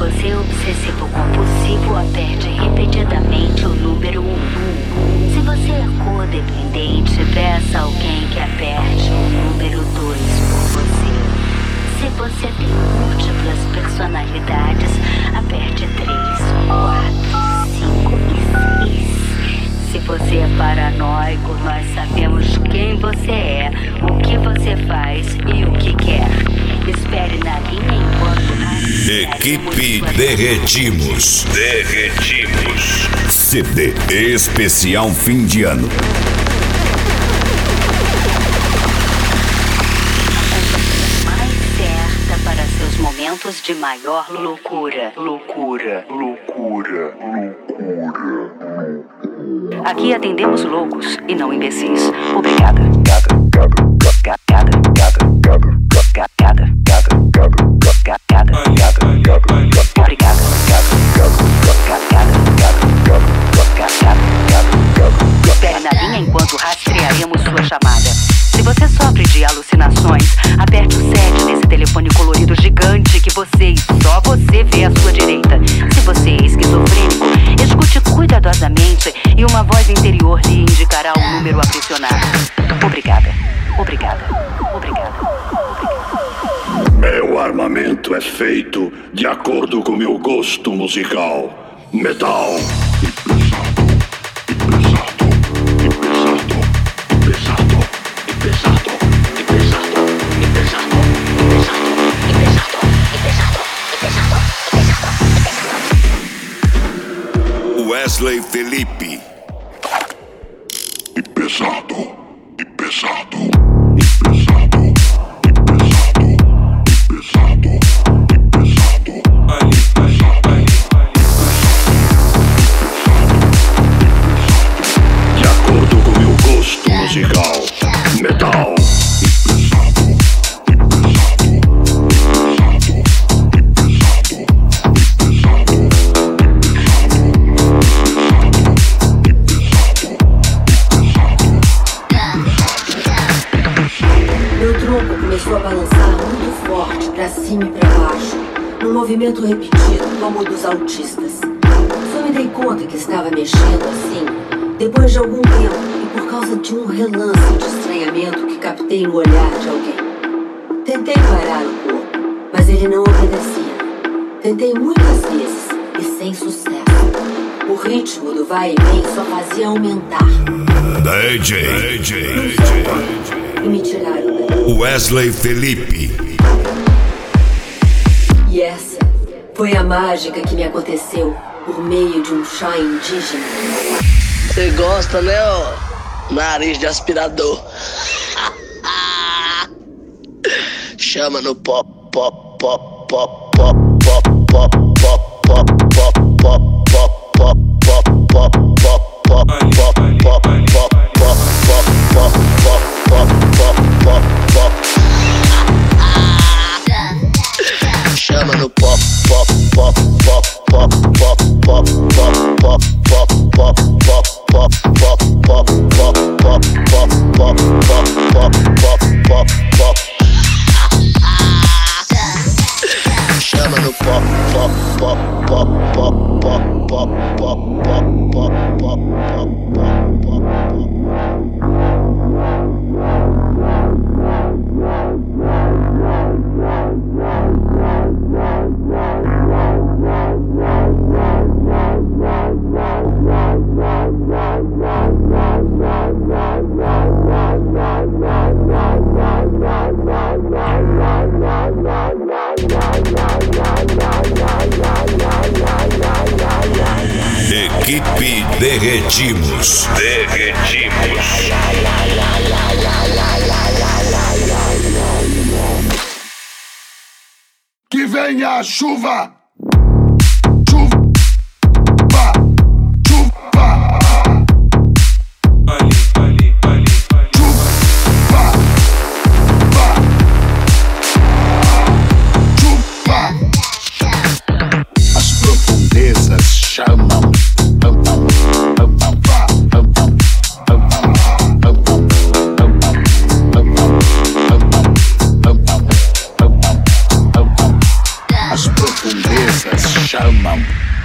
você é obsessivo compulsivo, aperte repetidamente o número 1. Se você é codependente, peça a alguém que aperte o número 2 por você. Se você tem múltiplas personalidades, aperte 3, 4, 5 e 6. Se você é paranoico, nós sabemos quem você é, o que você faz e o que quer. Espere na linha enquanto... Equipe Derretimos. CD especial fim de ano. Momentos de maior loucura. Aqui atendemos loucos e não imbecis. Obrigada. Espere na linha enquanto rastrearemos sua chamada. Se você sofre de alucinações, aperte o 7 nesse telefone colorido gigante que você e só você vê à sua direita. Se você é esquizofrênico, escute cuidadosamente e uma voz interior lhe indicará o número a pressionar. Obrigada. Meu armamento é feito de acordo com meu gosto musical. Metal. Wesley Felipe. E pesado. De acordo com meu gosto musical. Metal. Começou a balançar muito forte, pra cima e pra baixo, num movimento repetido, como o dos autistas. Só me dei conta que estava mexendo assim, depois de algum tempo, e por causa de um relance de estranhamento que captei no olhar de alguém. Tentei parar o corpo, mas ele não obedecia. Tentei muitas vezes, e sem sucesso. O ritmo do vai e vem só fazia aumentar. DJ. E me tiraram daí. Wesley Felipe. E essa foi a mágica que me aconteceu por meio de um chá indígena. Você gosta, né, ó? Nariz de aspirador. Chama no pop. Chama no pop. Chama no Equipe Derretimos. Que venha a chuva! As profundezas chamam. As profundezas grandezas chamam.